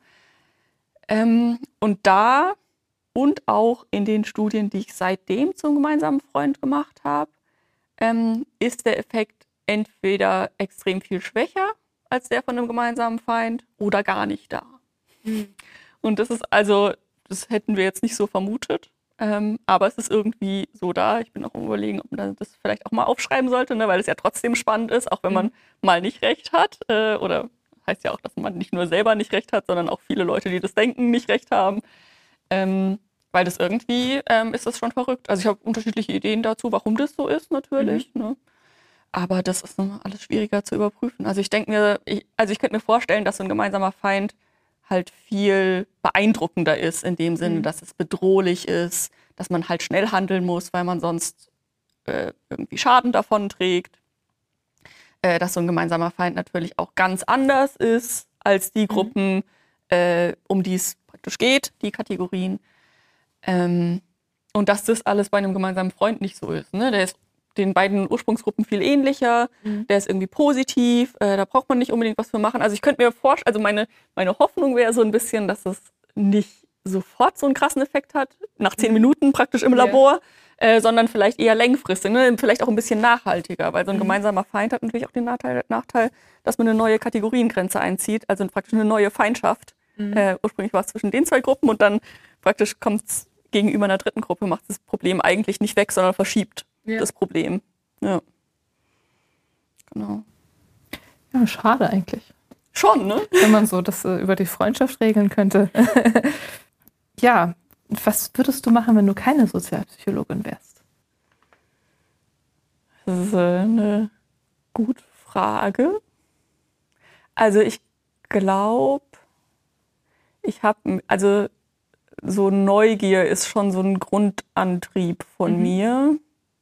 Ähm, und da und auch in den Studien, die ich seitdem zum gemeinsamen Freund gemacht habe, ähm, ist der Effekt entweder extrem viel schwächer als der von einem gemeinsamen Feind oder gar nicht da. Mhm. Und das ist also, das hätten wir jetzt nicht so vermutet, ähm, aber es ist irgendwie so da. Ich bin auch am Überlegen, ob man das vielleicht auch mal aufschreiben sollte, ne, weil es ja trotzdem spannend ist, auch wenn man mhm. mal nicht recht hat äh, oder heißt ja auch, dass man nicht nur selber nicht recht hat, sondern auch viele Leute, die das denken, nicht recht haben. Ähm, weil das irgendwie ähm, ist das schon verrückt. Also ich habe unterschiedliche Ideen dazu, warum das so ist natürlich. Mhm. Ne? aber das ist immer alles schwieriger zu überprüfen. Also ich denke mir, ich, also ich könnte mir vorstellen, dass so ein gemeinsamer Feind halt viel beeindruckender ist, in dem Sinne, mhm. dass es bedrohlich ist, dass man halt schnell handeln muss, weil man sonst äh, irgendwie Schaden davon trägt. Äh, dass so ein gemeinsamer Feind natürlich auch ganz anders ist als die Gruppen, mhm. äh, um die es praktisch geht, die Kategorien. Ähm, und dass das alles bei einem gemeinsamen Freund nicht so ist. Ne? Der ist den beiden Ursprungsgruppen viel ähnlicher, mhm. der ist irgendwie positiv, äh, da braucht man nicht unbedingt was für machen. Also ich könnte mir vorstellen, also meine, meine Hoffnung wäre so ein bisschen, dass es nicht sofort so einen krassen Effekt hat, nach zehn Minuten praktisch im Labor, ja. äh, sondern vielleicht eher längfristig, ne? Vielleicht auch ein bisschen nachhaltiger, weil so ein mhm. gemeinsamer Feind hat natürlich auch den Nachteil, Nachteil, dass man eine neue Kategoriengrenze einzieht, also praktisch eine neue Feindschaft. Mhm. Äh, ursprünglich war es zwischen den zwei Gruppen und dann praktisch kommt es gegenüber einer dritten Gruppe, macht das Problem eigentlich nicht weg, sondern verschiebt ja. das Problem. Ja. Genau. Ja, schade eigentlich. Schon, ne? Wenn man so das äh, über die Freundschaft regeln könnte. Ja, was würdest du machen, wenn du keine Sozialpsychologin wärst? Das ist äh, eine gute Frage. Also ich glaube, ich habe, also so Neugier ist schon so ein Grundantrieb von mhm. mir.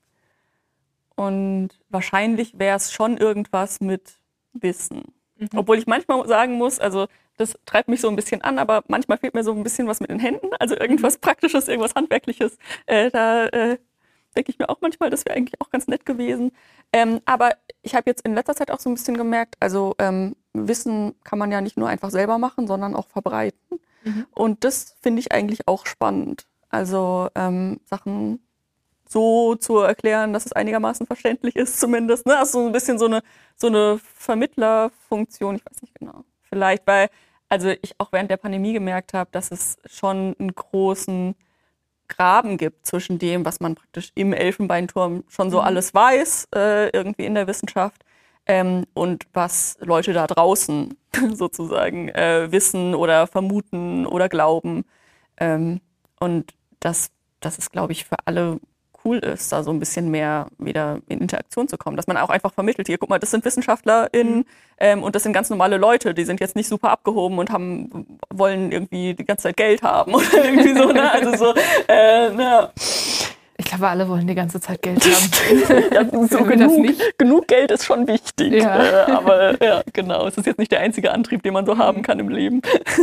Und wahrscheinlich wäre es schon irgendwas mit Wissen. Mhm. Obwohl ich manchmal sagen muss, also das treibt mich so ein bisschen an, aber manchmal fehlt mir so ein bisschen was mit den Händen, also irgendwas Praktisches, irgendwas Handwerkliches. Äh, da äh, denke ich mir auch manchmal, das wäre eigentlich auch ganz nett gewesen. Ähm, aber ich habe jetzt in letzter Zeit auch so ein bisschen gemerkt, also ähm, Wissen kann man ja nicht nur einfach selber machen, sondern auch verbreiten. Mhm. Und das finde ich eigentlich auch spannend. Also ähm, Sachen so zu erklären, dass es einigermaßen verständlich ist zumindest. Ne? Also so ein bisschen so eine, so eine Vermittlerfunktion, ich weiß nicht genau. Vielleicht, weil also ich auch während der Pandemie gemerkt habe, dass es schon einen großen Graben gibt zwischen dem, was man praktisch im Elfenbeinturm schon so mhm. alles weiß, äh, irgendwie in der Wissenschaft, ähm, und was Leute da draußen sozusagen äh, wissen oder vermuten oder glauben. Ähm, und das, das ist, glaube ich, für alle cool ist, da so ein bisschen mehr wieder in Interaktion zu kommen. Dass man auch einfach vermittelt, hier, guck mal, das sind WissenschaftlerInnen mhm. ähm, und das sind ganz normale Leute, die sind jetzt nicht super abgehoben und haben, wollen irgendwie die ganze Zeit Geld haben oder irgendwie so, ne? Also so, äh, na. Ich glaube, alle wollen die ganze Zeit Geld haben. Ja, so genug, genug Geld ist schon wichtig. Ja. Äh, aber ja, genau, es ist jetzt nicht der einzige Antrieb, den man so haben kann im Leben.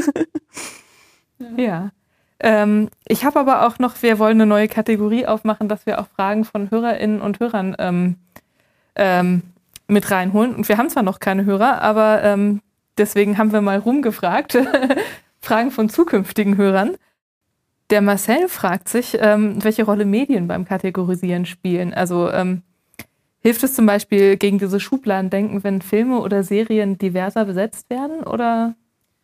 Ja. Ähm, ich habe aber auch noch, wir wollen eine neue Kategorie aufmachen, dass wir auch Fragen von HörerInnen und Hörern ähm, ähm, mit reinholen. Und wir haben zwar noch keine Hörer, aber ähm, deswegen haben wir mal rumgefragt. Fragen von zukünftigen Hörern. Der Marcel fragt sich, ähm, welche Rolle Medien beim Kategorisieren spielen. Also ähm, hilft es zum Beispiel gegen diese Schubladendenken, wenn Filme oder Serien diverser besetzt werden? Oder?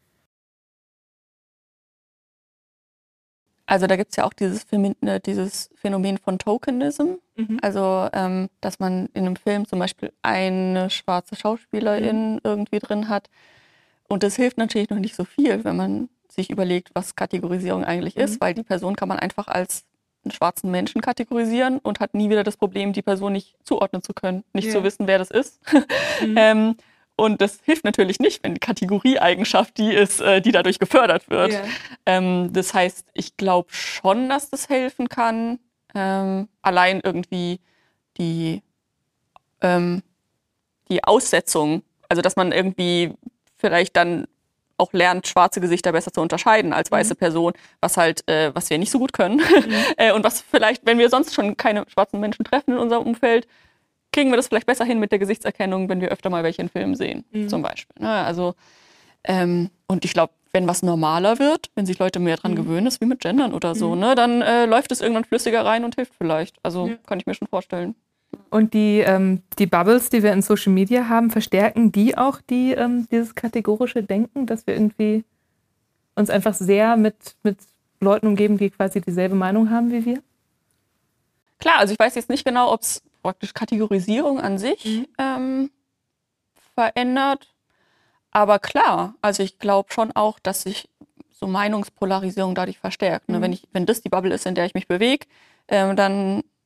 Also da gibt es ja auch dieses, dieses Phänomen von Tokenism. Mhm. Also ähm, dass man in einem Film zum Beispiel eine schwarze Schauspielerin mhm. irgendwie drin hat. Und das hilft natürlich noch nicht so viel, wenn man sich überlegt, was Kategorisierung eigentlich mhm. ist, weil die Person kann man einfach als einen schwarzen Menschen kategorisieren und hat nie wieder das Problem, die Person nicht zuordnen zu können, nicht ja. zu wissen, wer das ist. Mhm. ähm, und das hilft natürlich nicht, wenn die Kategorieeigenschaft die ist, äh, die dadurch gefördert wird. Ja. Ähm, das heißt, ich glaube schon, dass das helfen kann. Ähm, allein irgendwie die, ähm, die Aussetzung, also dass man irgendwie vielleicht dann auch lernt, schwarze Gesichter besser zu unterscheiden als weiße mhm. Person, was halt, äh, was wir nicht so gut können. Mhm. äh, und was vielleicht, wenn wir sonst schon keine schwarzen Menschen treffen in unserem Umfeld, kriegen wir das vielleicht besser hin mit der Gesichtserkennung, wenn wir öfter mal welche in Filmen sehen, mhm. zum Beispiel. Ne? Also, ähm, und ich glaube, wenn was normaler wird, wenn sich Leute mehr dran mhm. gewöhnen, ist wie mit Gendern oder so, mhm. ne? Dann äh, läuft es irgendwann flüssiger rein und hilft vielleicht. Also ja. kann ich mir schon vorstellen. Und die, ähm, die Bubbles, die wir in Social Media haben, verstärken die auch die, ähm, dieses kategorische Denken, dass wir irgendwie uns einfach sehr mit, mit Leuten umgeben, die quasi dieselbe Meinung haben wie wir? Klar, also ich weiß jetzt nicht genau, ob es praktisch Kategorisierung an sich mhm. ähm, verändert. Aber klar, also ich glaube schon auch, dass sich so Meinungspolarisierung dadurch verstärkt. Mhm. Ne? Wenn ich, wenn das die Bubble ist, in der ich mich bewege, ähm, dann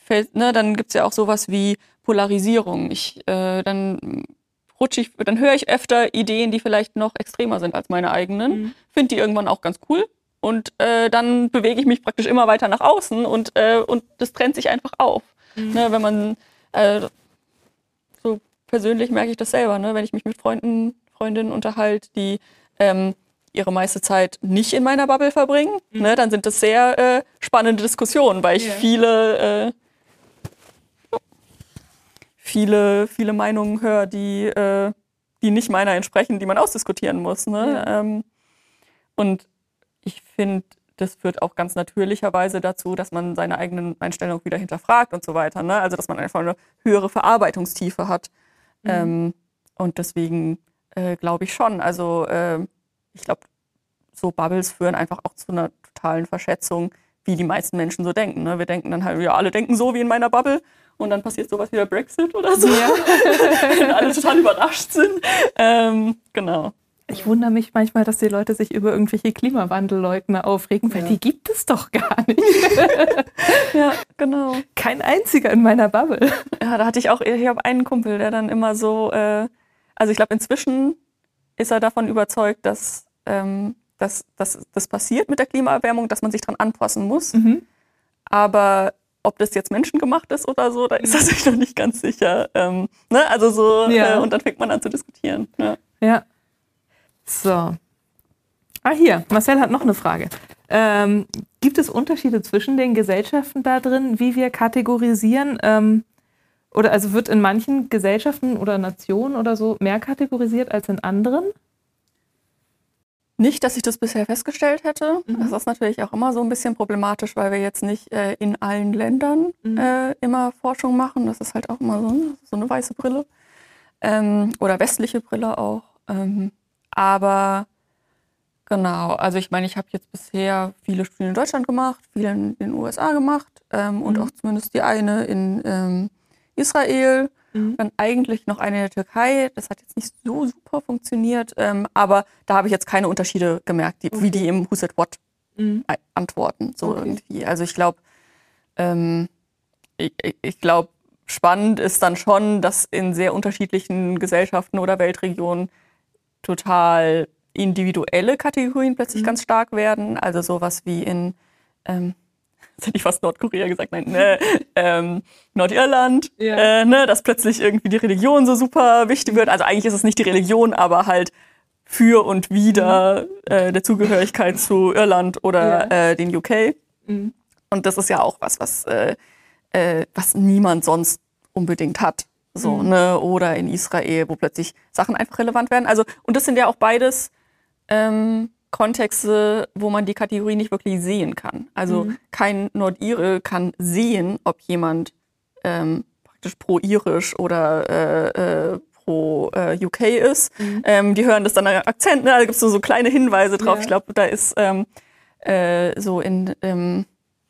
fällt, ne, dann gibt's ja auch sowas wie Polarisierung. Ich, äh, dann rutsche ich, dann höre ich öfter Ideen, die vielleicht noch extremer sind als meine eigenen, mhm. finde die irgendwann auch ganz cool und äh, dann bewege ich mich praktisch immer weiter nach außen und, äh, und das trennt sich einfach auf. Mhm. Ne, wenn man, äh, so persönlich merke ich das selber, ne, wenn ich mich mit Freunden, Freundinnen unterhalte, die ähm, ihre meiste Zeit nicht in meiner Bubble verbringen, mhm. ne, dann sind das sehr äh, spannende Diskussionen, weil ich yeah. viele, äh, viele, viele Meinungen höre, die, äh, die nicht meiner entsprechen, die man ausdiskutieren muss. Ne? Ja. Ähm, und ich finde, das führt auch ganz natürlicherweise dazu, dass man seine eigenen Einstellungen wieder hinterfragt und so weiter. Ne? Also dass man einfach eine höhere Verarbeitungstiefe hat. Mhm. Ähm, und deswegen äh, glaube ich schon, also äh, ich glaube, so Bubbles führen einfach auch zu einer totalen Verschätzung, wie die meisten Menschen so denken. Ne? Wir denken dann halt, ja, alle denken so wie in meiner Bubble und dann passiert sowas wie der Brexit oder so, ja. Wenn alle total überrascht sind. Ähm, genau. Ich wundere mich manchmal, dass die Leute sich über irgendwelche Klimawandelleugner aufregen, weil ja. die gibt es doch gar nicht. Ja, genau. Kein einziger in meiner Bubble. Ja, da hatte ich auch, ich habe einen Kumpel, der dann immer so, äh, also ich glaube inzwischen ist er davon überzeugt, dass ähm, dass das passiert mit der Klimaerwärmung, dass man sich dran anpassen muss. Mhm. Aber ob das jetzt menschengemacht ist oder so, da ist er sich noch nicht ganz sicher. Ähm, ne? Also so, ja. äh, und dann fängt man an zu diskutieren. Ja. ja. So. Ah, hier, Marcel hat noch eine Frage. Ähm, gibt es Unterschiede zwischen den Gesellschaften da drin, wie wir kategorisieren? Ähm, oder also wird in manchen Gesellschaften oder Nationen oder so mehr kategorisiert als in anderen? Nicht, dass ich das bisher festgestellt hätte. Mhm. Das ist natürlich auch immer so ein bisschen problematisch, weil wir jetzt nicht äh, in allen Ländern mhm. äh, immer Forschung machen. Das ist halt auch immer so, so eine weiße Brille. Ähm, oder westliche Brille auch. Ähm, aber genau, also ich meine, ich habe jetzt bisher viele Studien in Deutschland gemacht, viele in den U S A gemacht ähm, mhm. und auch zumindest die eine in ähm, Israel. Dann eigentlich noch eine in der Türkei. Das hat jetzt nicht so super funktioniert, ähm, aber da habe ich jetzt keine Unterschiede gemerkt, die, okay. wie die im Who Said What mhm. antworten. So okay. irgendwie. Also ich glaube, ähm, ich, ich glaube, spannend ist dann schon, dass in sehr unterschiedlichen Gesellschaften oder Weltregionen total individuelle Kategorien plötzlich mhm. ganz stark werden. Also sowas wie in ähm, jetzt hätte ich fast Nordkorea gesagt, nein, ne, ähm, Nordirland, ja. äh, ne, dass plötzlich irgendwie die Religion so super wichtig wird. Also eigentlich ist es nicht die Religion, aber halt für und wider mhm. äh, der Zugehörigkeit zu Irland oder ja. äh, den U K. Mhm. Und das ist ja auch was, was, äh, äh, was niemand sonst unbedingt hat. So, mhm. ne, oder in Israel, wo plötzlich Sachen einfach relevant werden. Also, und das sind ja auch beides ähm, Kontexte, wo man die Kategorie nicht wirklich sehen kann. Also mhm. kein Nordire kann sehen, ob jemand ähm, praktisch pro-irisch oder äh, äh, pro-U K äh, ist. Mhm. Ähm, die hören das dann an Akzent, ne? Da gibt es so, so kleine Hinweise drauf. Ja. Ich glaube, da ist ähm, äh, so in ähm,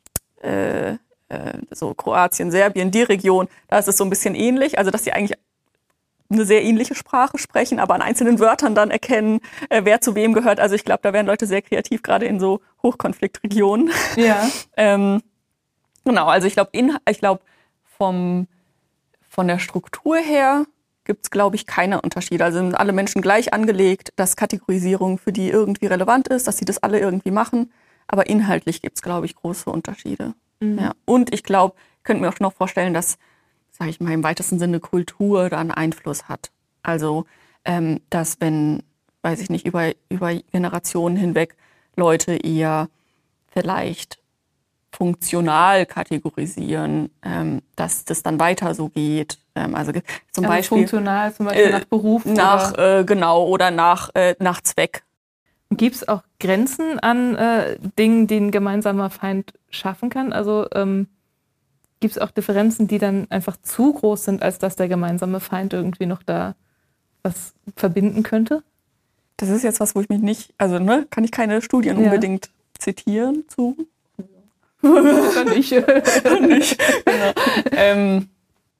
äh, äh, so Kroatien, Serbien, die Region, da ist es so ein bisschen ähnlich. Also dass sie eigentlich eine sehr ähnliche Sprache sprechen, aber an einzelnen Wörtern dann erkennen, äh, wer zu wem gehört. Also ich glaube, da werden Leute sehr kreativ, gerade in so Hochkonfliktregionen. Ja. ähm, genau, also ich glaube, ich glaube, vom von der Struktur her gibt es, glaube ich, keine Unterschiede. Also sind alle Menschen gleich angelegt, dass Kategorisierung für die irgendwie relevant ist, dass sie das alle irgendwie machen. Aber inhaltlich gibt es, glaube ich, große Unterschiede. Mhm. Ja. Und ich glaube, ich könnte mir auch noch vorstellen, dass, sage ich mal, im weitesten Sinne Kultur da einen Einfluss hat. Also, ähm, dass wenn, weiß ich nicht, über, über Generationen hinweg Leute eher vielleicht funktional kategorisieren, ähm, dass das dann weiter so geht. Ähm, also zum also Beispiel funktional, zum Beispiel äh, nach Beruf nach oder? Äh, genau oder nach äh, nach Zweck. Gibt es auch Grenzen an äh, Dingen, die ein gemeinsamer Feind schaffen kann? Also ähm, gibt es auch Differenzen, die dann einfach zu groß sind, als dass der gemeinsame Feind irgendwie noch da was verbinden könnte? Das ist jetzt was, wo ich mich nicht, also ne, kann ich keine Studien ja. unbedingt zitieren zu. Oder nicht. Oder nicht. Genau. ähm,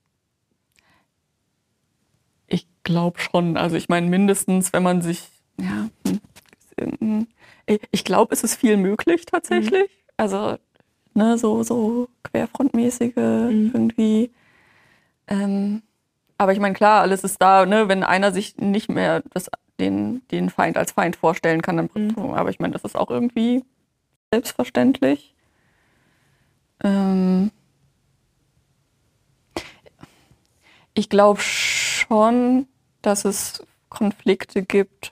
ich glaube schon. Also ich meine mindestens, wenn man sich, ja, ich glaube, es ist viel möglich tatsächlich. Mhm. Also ne, so, so querfrontmäßige mhm. irgendwie. Ähm, aber ich meine, klar, alles ist da, ne, wenn einer sich nicht mehr das, den, den Feind als Feind vorstellen kann, dann, mhm. aber ich meine, das ist auch irgendwie selbstverständlich. Ähm, ich glaube schon, dass es Konflikte gibt,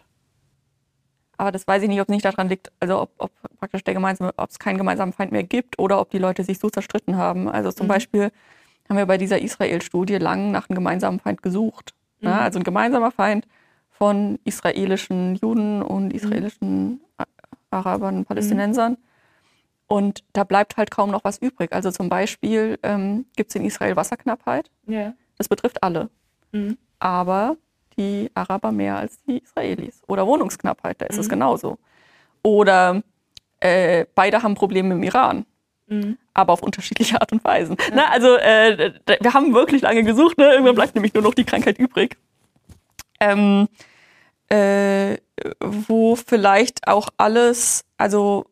aber das weiß ich nicht, ob es nicht daran liegt, also ob, ob praktisch der gemeinsame, ob es keinen gemeinsamen Feind mehr gibt oder ob die Leute sich so zerstritten haben. Also zum mhm. Beispiel haben wir bei dieser Israel-Studie lang nach einem gemeinsamen Feind gesucht. Mhm. Ja, also ein gemeinsamer Feind von israelischen Juden und israelischen mhm. Arabern, Palästinensern. Mhm. Und da bleibt halt kaum noch was übrig. Also zum Beispiel ähm, gibt es in Israel Wasserknappheit. Yeah. Das betrifft alle. Mhm. Aber die Araber mehr als die Israelis. Oder Wohnungsknappheit, da ist mhm. es genauso. Oder äh, beide haben Probleme im Iran. Mhm. Aber auf unterschiedliche Art und Weisen. Ja. Na, also äh, wir haben wirklich lange gesucht. Ne? Irgendwann bleibt nämlich nur noch die Krankheit übrig. Ähm, äh, wo vielleicht auch alles, also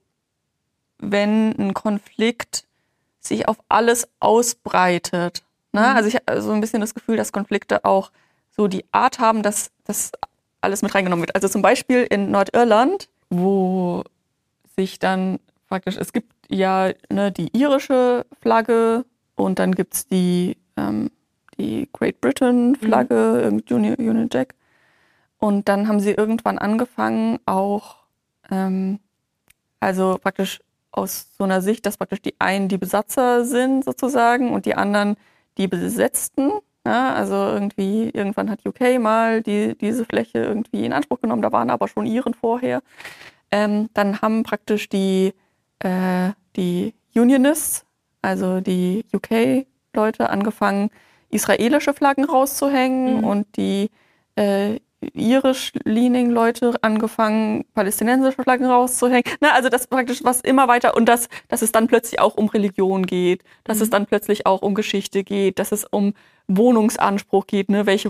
wenn ein Konflikt sich auf alles ausbreitet. Ne? Mhm. Also ich habe so ein bisschen das Gefühl, dass Konflikte auch so die Art haben, dass das alles mit reingenommen wird. Also zum Beispiel in Nordirland, wo sich dann praktisch, es gibt ja ne, die irische Flagge und dann gibt es die, ähm, die Great Britain Flagge, mhm. Union, Union Jack. Und dann haben sie irgendwann angefangen, auch ähm, also praktisch aus so einer Sicht, dass praktisch die einen die Besatzer sind sozusagen und die anderen die Besetzten. Ja, also irgendwie, irgendwann hat U K mal die, diese Fläche irgendwie in Anspruch genommen, da waren aber schon Iren vorher. Ähm, dann haben praktisch die, äh, die Unionists, also die U K-Leute, angefangen, israelische Flaggen rauszuhängen mhm. und die äh, irisch-leaning-Leute angefangen, palästinensische Flaggen rauszuhängen. Na, also das praktisch was immer weiter und das, dass es dann plötzlich auch um Religion geht, dass mhm. es dann plötzlich auch um Geschichte geht, dass es um Wohnungsanspruch geht, ne? welche,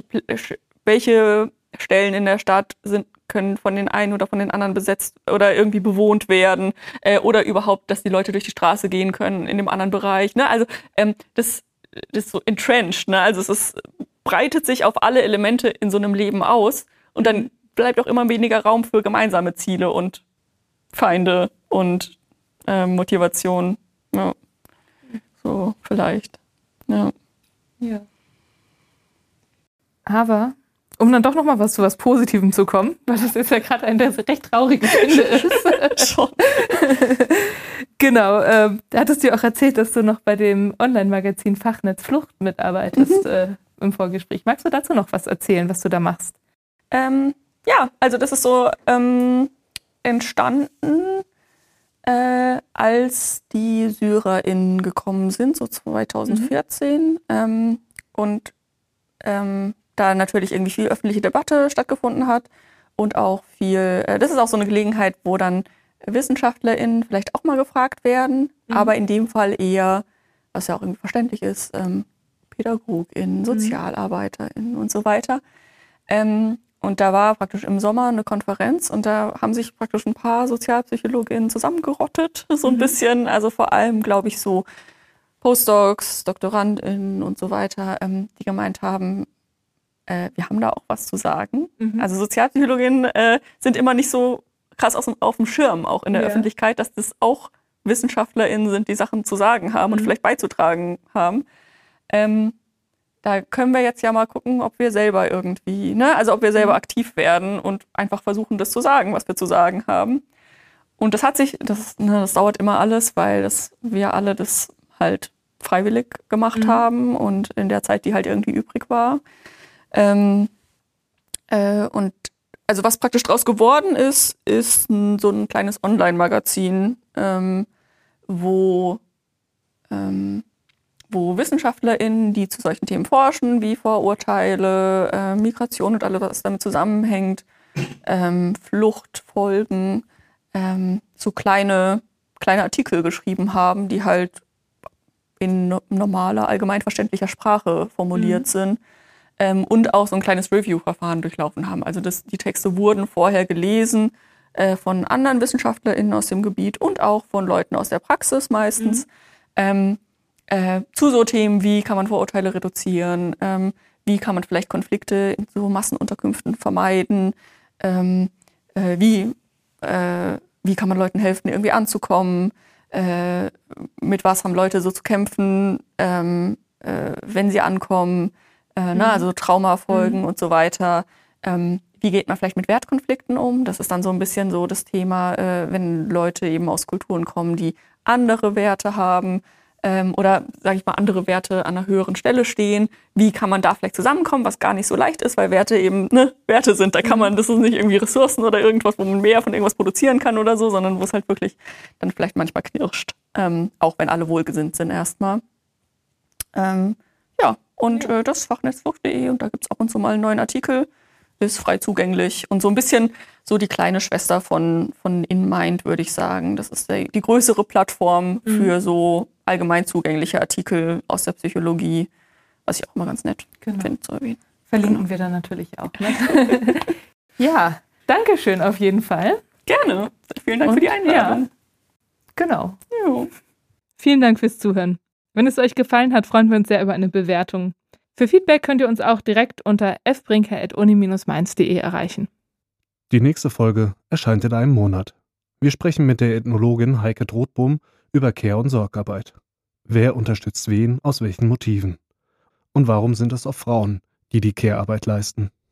welche Stellen in der Stadt sind, können von den einen oder von den anderen besetzt oder irgendwie bewohnt werden äh, oder überhaupt, dass die Leute durch die Straße gehen können in dem anderen Bereich. Ne? Also ähm, das, das ist so entrenched, ne? Also es ist breitet sich auf alle Elemente in so einem Leben aus und dann bleibt auch immer weniger Raum für gemeinsame Ziele und Feinde und äh, Motivation. Ja. So vielleicht. Ja. Ja. Aber um dann doch noch mal was zu was Positivem zu kommen, weil das jetzt ja gerade ein der recht traurige Ende ist. Schon. Genau, äh, da hattest du ja auch erzählt, dass du noch bei dem Online-Magazin Fachnetz Flucht mitarbeitest. Mhm. Äh, im Vorgespräch. Magst du dazu noch was erzählen, was du da machst? Ähm, ja, also das ist so ähm, entstanden, äh, als die SyrerInnen gekommen sind, so zweitausendvierzehn. Mhm. Ähm, und ähm, da natürlich irgendwie viel öffentliche Debatte stattgefunden hat und auch viel, äh, das ist auch so eine Gelegenheit, wo dann WissenschaftlerInnen vielleicht auch mal gefragt werden, mhm. aber in dem Fall eher, was ja auch irgendwie verständlich ist, ähm, PädagogInnen, SozialarbeiterInnen und so weiter. Ähm, und da war praktisch im Sommer eine Konferenz und da haben sich praktisch ein paar SozialpsychologInnen zusammengerottet, so ein mhm. bisschen. Also vor allem, glaube ich, so Postdocs, DoktorandInnen und so weiter, ähm, die gemeint haben, äh, wir haben da auch was zu sagen. Mhm. Also Sozialpsychologinnen äh, sind immer nicht so krass auf, auf dem Schirm, auch in der ja. Öffentlichkeit, dass das auch WissenschaftlerInnen sind, die Sachen zu sagen haben mhm. und vielleicht beizutragen haben. Ähm, da können wir jetzt ja mal gucken, ob wir selber irgendwie, ne, also ob wir selber aktiv werden und einfach versuchen, das zu sagen, was wir zu sagen haben. Und das hat sich, das, ne, das dauert immer alles, weil das, wir alle das halt freiwillig gemacht mhm. haben und in der Zeit, die halt irgendwie übrig war. Ähm, äh, und also was praktisch draus geworden ist, ist ein, so ein kleines Online-Magazin, ähm, wo ähm, wo WissenschaftlerInnen, die zu solchen Themen forschen, wie Vorurteile, äh, Migration und alles, was damit zusammenhängt, ähm, Fluchtfolgen, ähm, so kleine, kleine Artikel geschrieben haben, die halt in no- normaler, allgemeinverständlicher Sprache formuliert mhm. sind ähm, und auch so ein kleines Review-Verfahren durchlaufen haben. Also das, die Texte wurden vorher gelesen äh, von anderen WissenschaftlerInnen aus dem Gebiet und auch von Leuten aus der Praxis meistens, mhm. ähm, äh, zu so Themen, wie kann man Vorurteile reduzieren, ähm, wie kann man vielleicht Konflikte in so Massenunterkünften vermeiden, ähm, äh, wie, äh, wie kann man Leuten helfen, irgendwie anzukommen, äh, mit was haben Leute so zu kämpfen, ähm, äh, wenn sie ankommen, äh, mhm. ne, also Traumafolgen mhm. und so weiter. Ähm, wie geht man vielleicht mit Wertkonflikten um? Das ist dann so ein bisschen so das Thema, äh, wenn Leute eben aus Kulturen kommen, die andere Werte haben, ähm, oder, sage ich mal, andere Werte an einer höheren Stelle stehen. Wie kann man da vielleicht zusammenkommen, was gar nicht so leicht ist, weil Werte eben ne, Werte sind. Da kann man, das ist nicht irgendwie Ressourcen oder irgendwas, wo man mehr von irgendwas produzieren kann oder so, sondern wo es halt wirklich dann vielleicht manchmal knirscht. Ähm, auch wenn alle wohlgesinnt sind erstmal. Ähm, ja, und äh, das Fachnetzwerk punkt de und da gibt es ab und zu mal einen neuen Artikel. Ist frei zugänglich und so ein bisschen so die kleine Schwester von, von InMind, würde ich sagen. Das ist die, die größere Plattform mhm. für so allgemein zugängliche Artikel aus der Psychologie, was ich auch immer ganz nett genau. finde zu erwähnen. Verlinken genau. wir dann natürlich auch. Ne? Ja, danke schön auf jeden Fall. Gerne. Vielen Dank und, für die Einladung. Ja, genau. Jo. Vielen Dank fürs Zuhören. Wenn es euch gefallen hat, freuen wir uns sehr über eine Bewertung. Für Feedback könnt ihr uns auch direkt unter f brinker at uni Bindestrich mainz punkt de erreichen. Die nächste Folge erscheint in einem Monat. Wir sprechen mit der Ethnologin Heike Drothbohm über Care- und Sorgarbeit. Wer unterstützt wen, aus welchen Motiven? Und warum sind es oft Frauen, die die Care-Arbeit leisten?